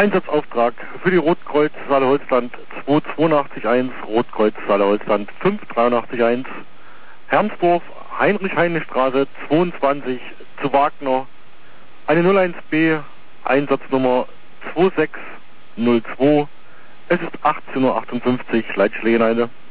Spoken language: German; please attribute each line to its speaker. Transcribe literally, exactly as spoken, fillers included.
Speaker 1: Einsatzauftrag für die Rotkreuz Saale-Holzland zwei zwei acht eins, Rotkreuz Saale-Holzland fünf drei acht eins, Hermsdorf, Heinrich-Heine-Straße zweiundzwanzig zu Wagner, eine null eins B, Einsatznummer zwei sechs null zwei, es ist achtzehn Uhr achtundfünfzig, Leitschlägeneide.